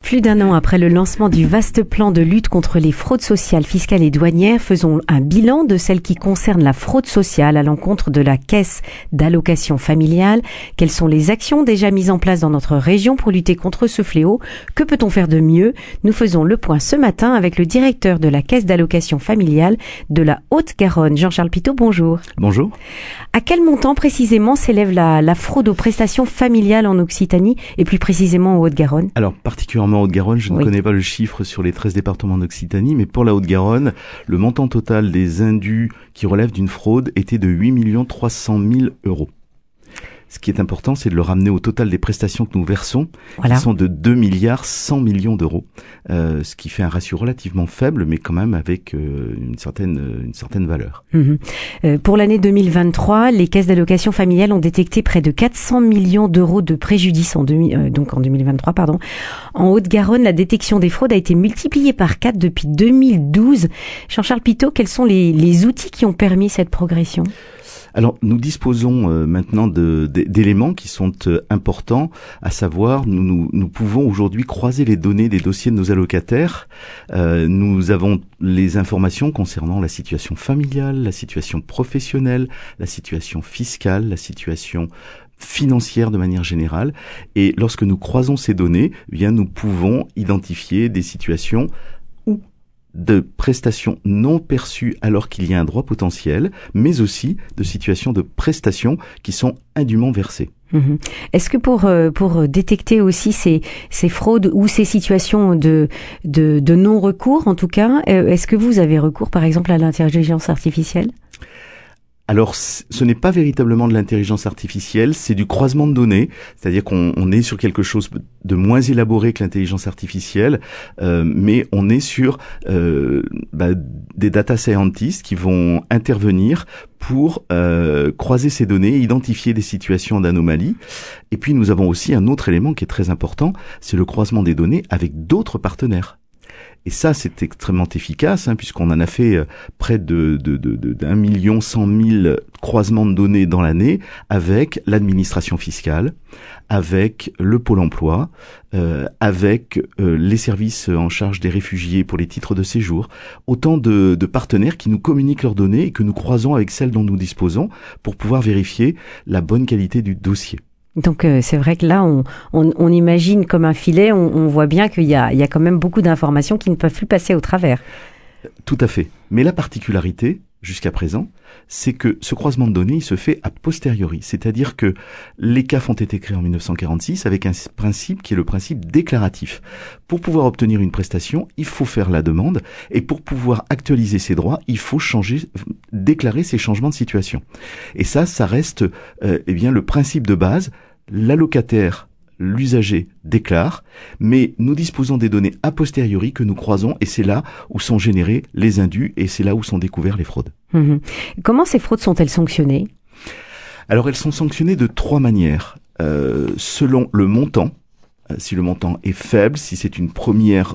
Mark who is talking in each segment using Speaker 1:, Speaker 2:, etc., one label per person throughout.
Speaker 1: Plus d'un an après le lancement du vaste plan de lutte contre les fraudes sociales, fiscales et douanières, faisons un bilan de celles qui concernent la fraude sociale à l'encontre de la caisse d'allocation familiale. Quelles sont les actions déjà mises en place dans notre région pour lutter contre ce fléau? Que peut-on faire de mieux? Nous faisons le point ce matin avec le directeur de la caisse d'allocation familiale de la Haute-Garonne, Jean-Charles Pitot. Bonjour.
Speaker 2: Bonjour.
Speaker 1: À quel montant précisément s'élève la fraude aux prestations familiales en Occitanie et plus précisément en Haute-Garonne?
Speaker 2: Alors particulièrement en Haute-Garonne, je ne connais pas le chiffre sur les 13 départements d'Occitanie, mais pour la Haute-Garonne, le montant total des indus qui relèvent d'une fraude était de 8 300 000 €. Ce qui est important, c'est de le ramener au total des prestations que nous versons, qui sont de 2 milliards 100 millions d'euros, ce qui fait un ratio relativement faible, mais quand même avec une certaine valeur.
Speaker 1: Pour l'année 2023, les caisses d'allocation familiale ont détecté près de 400 millions d'euros de préjudice en 2023. En Haute-Garonne, la détection des fraudes a été multipliée par 4 depuis 2012. Jean-Charles Pitot, quels sont les outils qui ont permis cette progression ?
Speaker 2: Alors, nous disposons maintenant d'éléments qui sont importants, à savoir, nous pouvons aujourd'hui croiser les données des dossiers de nos allocataires. Nous avons les informations concernant la situation familiale, la situation professionnelle, la situation fiscale, la situation financière de manière générale. Et lorsque nous croisons ces données, eh bien, nous pouvons identifier des situations de prestations non perçues alors qu'il y a un droit potentiel, mais aussi de situations de prestations qui sont indûment versées.
Speaker 1: Est-ce que pour détecter aussi ces fraudes ou ces situations de non-recours, en tout cas, est-ce que vous avez recours, par exemple, à l'intelligence artificielle ?
Speaker 2: Alors, ce n'est pas véritablement de l'intelligence artificielle, c'est du croisement de données, c'est-à-dire qu'on est sur quelque chose de moins élaboré que l'intelligence artificielle, mais on est sur des data scientists qui vont intervenir pour croiser ces données, identifier des situations d'anomalie. Et puis, nous avons aussi un autre élément qui est très important, c'est le croisement des données avec d'autres partenaires. Et ça, c'est extrêmement efficace, puisqu'on en a fait près de 1 100 000 croisements de données dans l'année avec l'administration fiscale, avec le Pôle emploi, avec les services en charge des réfugiés pour les titres de séjour. Autant de partenaires qui nous communiquent leurs données et que nous croisons avec celles dont nous disposons pour pouvoir vérifier la bonne qualité du dossier.
Speaker 1: Donc c'est vrai que là, on imagine comme un filet, on voit bien qu'il y a quand même beaucoup d'informations qui ne peuvent plus passer au travers.
Speaker 2: Tout à fait. Mais la particularité, jusqu'à présent, c'est que ce croisement de données, il se fait a posteriori. C'est-à-dire que les CAF ont été créés en 1946 avec un principe qui est le principe déclaratif. Pour pouvoir obtenir une prestation, il faut faire la demande, et pour pouvoir actualiser ses droits, il faut déclarer ses changements de situation. Et ça reste le principe de base. L'allocataire, l'usager déclare, mais nous disposons des données a posteriori que nous croisons, et c'est là où sont générés les indus, et c'est là où sont découvertes les fraudes.
Speaker 1: Comment ces fraudes sont-elles sanctionnées ?
Speaker 2: Alors, elles sont sanctionnées de 3 manières. Selon le montant. Si le montant est faible, si c'est une première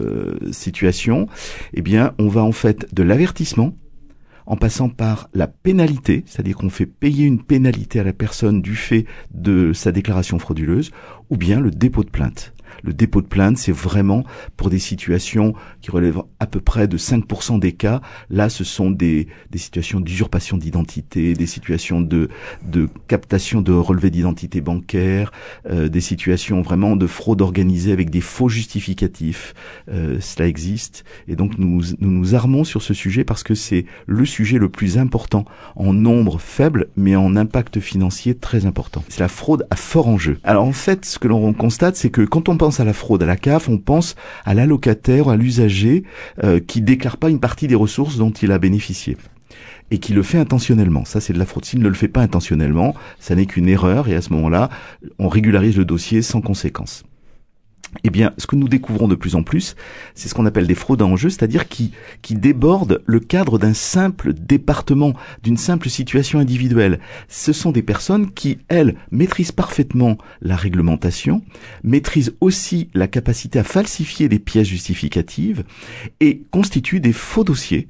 Speaker 2: situation, eh bien, on va en fait de l'avertissement, en passant par la pénalité, c'est-à-dire qu'on fait payer une pénalité à la personne du fait de sa déclaration frauduleuse, ou bien le dépôt de plainte. Le dépôt de plainte, c'est vraiment pour des situations qui relèvent à peu près de 5% des cas. Là, ce sont des situations d'usurpation d'identité, des situations de captation de relevés d'identité bancaire, des situations vraiment de fraude organisée avec des faux justificatifs. Cela existe. Et donc, nous armons sur ce sujet parce que c'est le sujet le plus important en nombre faible, mais en impact financier très important. C'est la fraude à fort enjeu. Alors, en fait, ce que l'on constate, c'est que quand on pense à la fraude à la CAF, on pense à l'allocataire, à l'usager qui déclare pas une partie des ressources dont il a bénéficié et qui le fait intentionnellement. Ça, c'est de la fraude. S'il ne le fait pas intentionnellement, ça n'est qu'une erreur, et à ce moment-là, on régularise le dossier sans conséquence. Eh bien, ce que nous découvrons de plus en plus, c'est ce qu'on appelle des fraudes à enjeu, c'est-à-dire qui débordent le cadre d'un simple département, d'une simple situation individuelle. Ce sont des personnes qui, elles, maîtrisent parfaitement la réglementation, maîtrisent aussi la capacité à falsifier des pièces justificatives et constituent des faux dossiers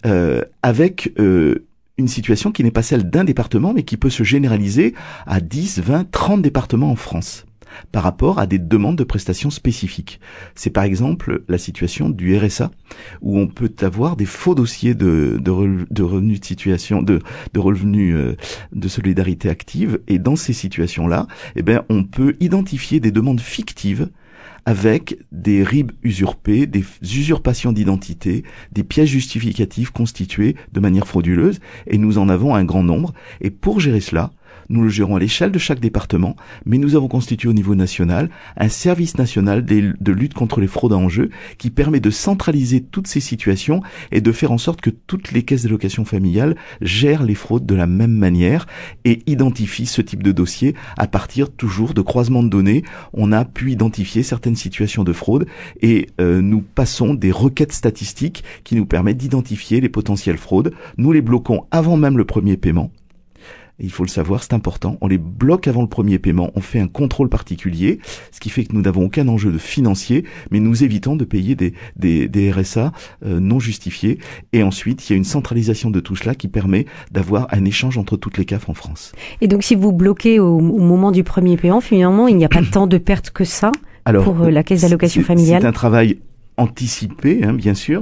Speaker 2: avec une situation qui n'est pas celle d'un département, mais qui peut se généraliser à 10, 20, 30 départements en France. par rapport à des demandes de prestations spécifiques. C'est par exemple la situation du RSA, où on peut avoir des faux dossiers de revenus de situation, de revenus de solidarité active, et dans ces situations-là, on peut identifier des demandes fictives avec des RIB usurpés, des usurpations d'identité, des pièces justificatives constituées de manière frauduleuse, et nous en avons un grand nombre. Et pour gérer cela, nous le gérons à l'échelle de chaque département, mais nous avons constitué au niveau national un service national de lutte contre les fraudes à enjeux qui permet de centraliser toutes ces situations et de faire en sorte que toutes les caisses d'allocation familiale gèrent les fraudes de la même manière et identifient ce type de dossier à partir toujours de croisements de données. On a pu identifier certaines situations de fraude et nous passons des requêtes statistiques qui nous permettent d'identifier les potentielles fraudes. Nous les bloquons avant même le premier paiement. Et il faut le savoir, c'est important. On les bloque avant le premier paiement. On fait un contrôle particulier, ce qui fait que nous n'avons aucun enjeu de financier, mais nous évitons de payer des RSA non justifiés. Et ensuite, il y a une centralisation de tout cela qui permet d'avoir un échange entre toutes les CAF en France.
Speaker 1: Et donc, si vous bloquez au moment du premier paiement, finalement, il n'y a pas tant de pertes que ça pour la caisse d'allocation familiale.
Speaker 2: C'est un travail anticipé, bien sûr.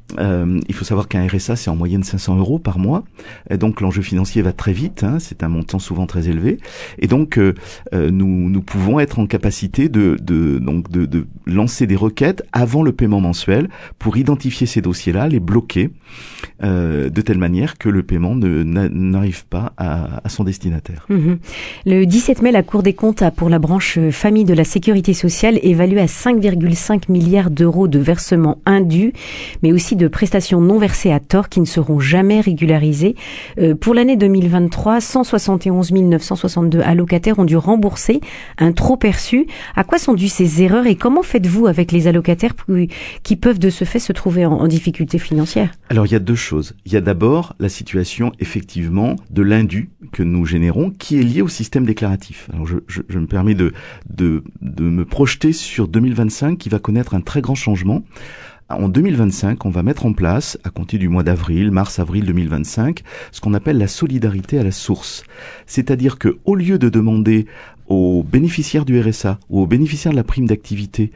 Speaker 2: Il faut savoir qu'un RSA, c'est en moyenne 500 € par mois. Et donc, l'enjeu financier va très vite. C'est un montant souvent très élevé. Et donc, nous pouvons être en capacité de lancer des requêtes avant le paiement mensuel pour identifier ces dossiers-là, les bloquer, de telle manière que le paiement n'arrive pas à son destinataire.
Speaker 1: Le 17 mai, la Cour des comptes a, pour la branche famille de la Sécurité sociale, évalué à 5,5 milliards d'euros de versements indus, mais aussi de prestations non versées à tort qui ne seront jamais régularisées. Pour l'année 2023, 171 962 allocataires ont dû rembourser un trop perçu. À quoi sont dues ces erreurs et comment faites-vous avec les allocataires qui peuvent de ce fait se trouver en difficulté financière?
Speaker 2: Alors il y a deux choses. Il y a d'abord la situation effectivement de l'indu que nous générons qui est lié au système déclaratif. Alors je me permets de me projeter sur 2025 qui va connaître un très grand changement. En 2025, on va mettre en place, à compter du mois d'avril, mars-avril 2025, ce qu'on appelle la solidarité à la source. C'est-à-dire que, au lieu de demander aux bénéficiaires du RSA ou aux bénéficiaires de la prime d'activité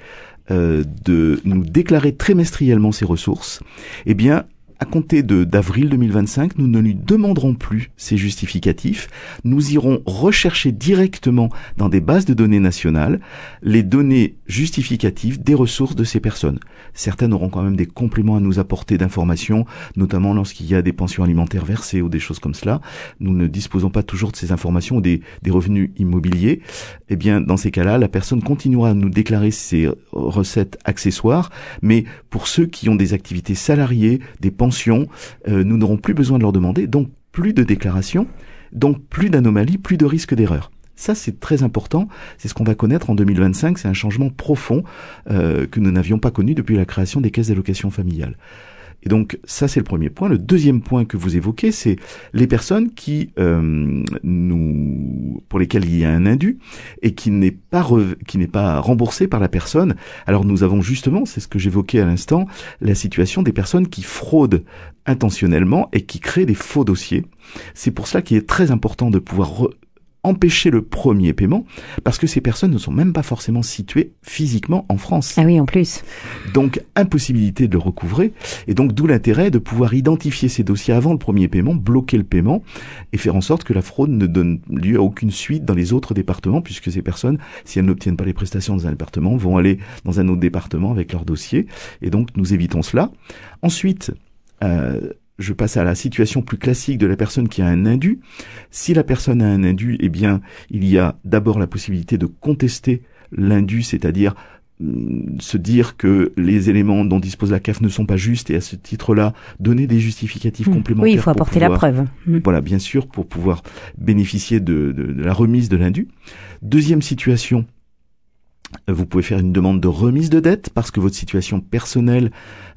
Speaker 2: de nous déclarer trimestriellement ces ressources, eh bien, à compter d'avril 2025, nous ne lui demanderons plus ces justificatifs. Nous irons rechercher directement dans des bases de données nationales les données justificatives des ressources de ces personnes. Certaines auront quand même des compléments à nous apporter d'informations, notamment lorsqu'il y a des pensions alimentaires versées ou des choses comme cela. Nous ne disposons pas toujours de ces informations ou des revenus immobiliers. Eh bien, dans ces cas-là, la personne continuera à nous déclarer ses recettes accessoires, mais pour ceux qui ont des activités salariées, des pensions, nous n'aurons plus besoin de leur demander, donc plus de déclarations, donc plus d'anomalies, plus de risques d'erreur. Ça, c'est très important. C'est ce qu'on va connaître en 2025. C'est un changement profond que nous n'avions pas connu depuis la création des caisses d'allocation familiale. Et donc, ça, c'est le premier point. Le deuxième point que vous évoquez, c'est les personnes pour lesquelles il y a un indu et qui n'est pas remboursé par la personne. Alors, nous avons justement, c'est ce que j'évoquais à l'instant, la situation des personnes qui fraudent intentionnellement et qui créent des faux dossiers. C'est pour cela qu'il est très important de pouvoir empêcher le premier paiement, parce que ces personnes ne sont même pas forcément situées physiquement en France.
Speaker 1: Ah oui, en plus.
Speaker 2: Donc, impossibilité de le recouvrer, et donc d'où l'intérêt de pouvoir identifier ces dossiers avant le premier paiement, bloquer le paiement, et faire en sorte que la fraude ne donne lieu à aucune suite dans les autres départements, puisque ces personnes, si elles n'obtiennent pas les prestations dans un département, vont aller dans un autre département avec leur dossier, et donc nous évitons cela. Ensuite, je passe à la situation plus classique de la personne qui a un indu. Si la personne a un indu, eh bien, il y a d'abord la possibilité de contester l'indu, c'est-à-dire se dire que les éléments dont dispose la CAF ne sont pas justes et à ce titre-là, donner des justificatifs complémentaires.
Speaker 1: Oui, il faut apporter la preuve.
Speaker 2: Voilà, bien sûr, pour pouvoir bénéficier de la remise de l'indu. Deuxième situation, Vous pouvez faire une demande de remise de dette parce que votre situation personnelle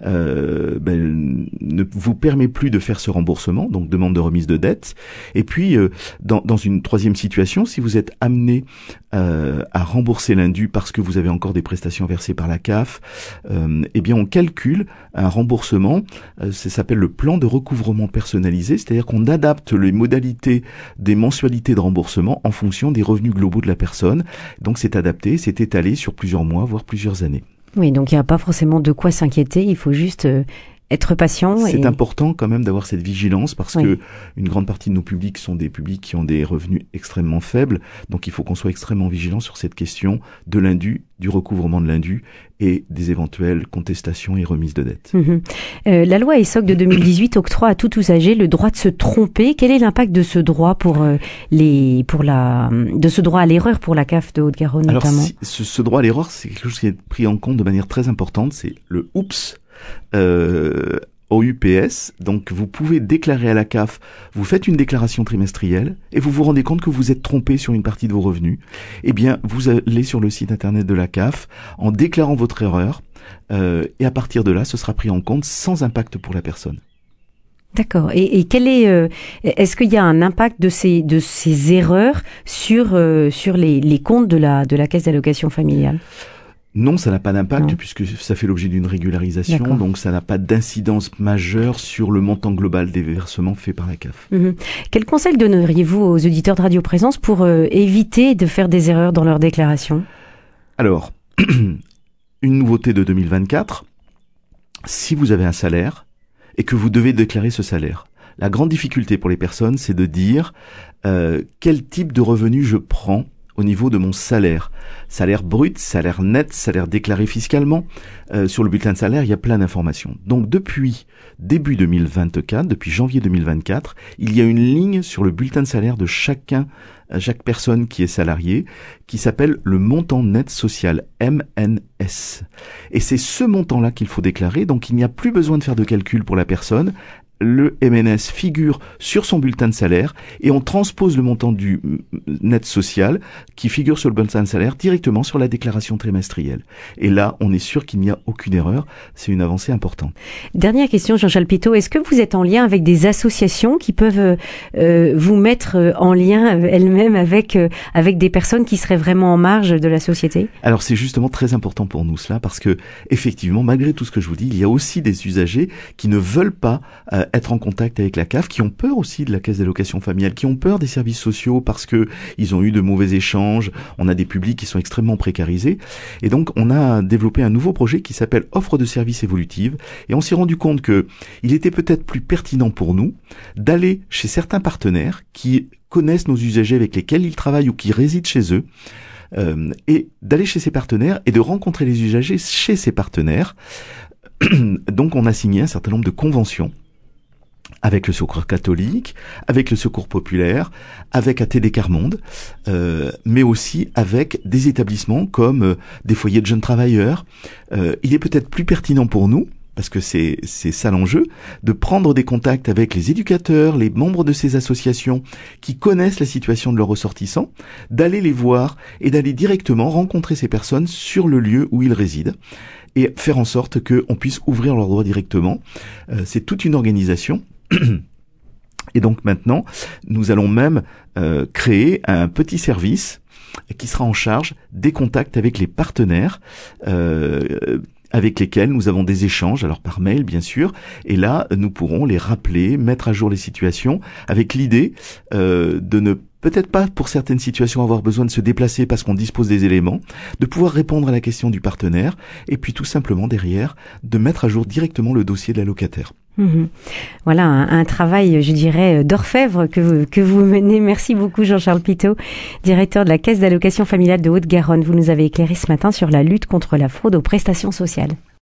Speaker 2: ne vous permet plus de faire ce remboursement, donc demande de remise de dette. Et puis, dans une troisième situation, si vous êtes amené à rembourser l'indu parce que vous avez encore des prestations versées par la CAF, eh bien on calcule un remboursement, ça s'appelle le plan de recouvrement personnalisé, c'est-à-dire qu'on adapte les modalités des mensualités de remboursement en fonction des revenus globaux de la personne. Donc c'est adapté, c'est étalé sur plusieurs mois, voire plusieurs années.
Speaker 1: Oui, donc il n'y a pas forcément de quoi s'inquiéter, il faut juste être patient.
Speaker 2: C'est important quand même d'avoir cette vigilance parce que une grande partie de nos publics sont des publics qui ont des revenus extrêmement faibles, donc il faut qu'on soit extrêmement vigilant sur cette question de l'indu, du recouvrement de l'indu et des éventuelles contestations et remises de dette.
Speaker 1: La loi ESSOC de 2018 octroie à tout usager le droit de se tromper. Quel est l'impact de ce droit de ce droit à l'erreur pour la CAF de Haute-Garonne notamment?
Speaker 2: Alors ce droit à l'erreur, c'est quelque chose qui est pris en compte de manière très importante, c'est le OUPS. Au UPS, donc vous pouvez déclarer à la CAF, vous faites une déclaration trimestrielle et vous vous rendez compte que vous êtes trompé sur une partie de vos revenus, eh bien vous allez sur le site internet de la CAF en déclarant votre erreur et à partir de là ce sera pris en compte sans impact pour la personne.
Speaker 1: D'accord. Et quel est-ce qu'il y a un impact de ces erreurs sur les comptes de la caisse d'allocation familiale?
Speaker 2: Non, ça n'a pas d'impact puisque ça fait l'objet d'une régularisation, donc ça n'a pas d'incidence majeure sur le montant global des versements faits par la CAF.
Speaker 1: Quel conseil donneriez-vous aux auditeurs de Radio Présence pour éviter de faire des erreurs dans leur déclaration?
Speaker 2: Alors, une nouveauté de 2024, si vous avez un salaire et que vous devez déclarer ce salaire, la grande difficulté pour les personnes, c'est de dire quel type de revenu je prends au niveau de mon salaire. Salaire brut, salaire net, salaire déclaré fiscalement. Sur le bulletin de salaire, il y a plein d'informations. Donc depuis début 2024, depuis janvier 2024, il y a une ligne sur le bulletin de salaire de chaque personne qui est salariée, qui s'appelle le montant net social, MNS. Et c'est ce montant-là qu'il faut déclarer, donc il n'y a plus besoin de faire de calcul pour la personne. Le MNS figure sur son bulletin de salaire et on transpose le montant du net social qui figure sur le bulletin de salaire directement sur la déclaration trimestrielle. Et là, on est sûr qu'il n'y a aucune erreur. C'est une avancée importante.
Speaker 1: Dernière question, Jean-Charles Pitot. Est-ce que vous êtes en lien avec des associations qui peuvent vous mettre en lien elles-mêmes avec des personnes qui seraient vraiment en marge de la société?
Speaker 2: Alors c'est justement très important pour nous cela parce que effectivement, malgré tout ce que je vous dis, il y a aussi des usagers qui ne veulent pas être en contact avec la CAF, qui ont peur aussi de la caisse d'allocation familiale, qui ont peur des services sociaux parce que ils ont eu de mauvais échanges. On a des publics qui sont extrêmement précarisés. Et donc, on a développé un nouveau projet qui s'appelle Offre de services évolutive. Et on s'est rendu compte que il était peut-être plus pertinent pour nous d'aller chez certains partenaires qui connaissent nos usagers avec lesquels ils travaillent ou qui résident chez eux, et d'aller chez ces partenaires et de rencontrer les usagers chez ces partenaires. Donc, on a signé un certain nombre de conventions avec le Secours catholique, avec le Secours populaire, avec ATD Quart Monde, mais aussi avec des établissements comme des foyers de jeunes travailleurs. Il est peut-être plus pertinent pour nous, parce que c'est ça l'enjeu, de prendre des contacts avec les éducateurs, les membres de ces associations qui connaissent la situation de leurs ressortissants, d'aller les voir et d'aller directement rencontrer ces personnes sur le lieu où ils résident et faire en sorte qu'on puisse ouvrir leurs droits directement. C'est toute une organisation. Et donc maintenant, nous allons même créer un petit service qui sera en charge des contacts avec les partenaires avec lesquels nous avons des échanges, alors par mail bien sûr, et là nous pourrons les rappeler, mettre à jour les situations, avec l'idée de ne peut-être pas pour certaines situations avoir besoin de se déplacer parce qu'on dispose des éléments, de pouvoir répondre à la question du partenaire, et puis tout simplement derrière, de mettre à jour directement le dossier de l'allocataire.
Speaker 1: Voilà un travail, je dirais, d'orfèvre que vous menez. Merci beaucoup Jean-Charles Pitot, directeur de la Caisse d'allocation familiale de Haute-Garonne. Vous nous avez éclairé ce matin sur la lutte contre la fraude aux prestations sociales.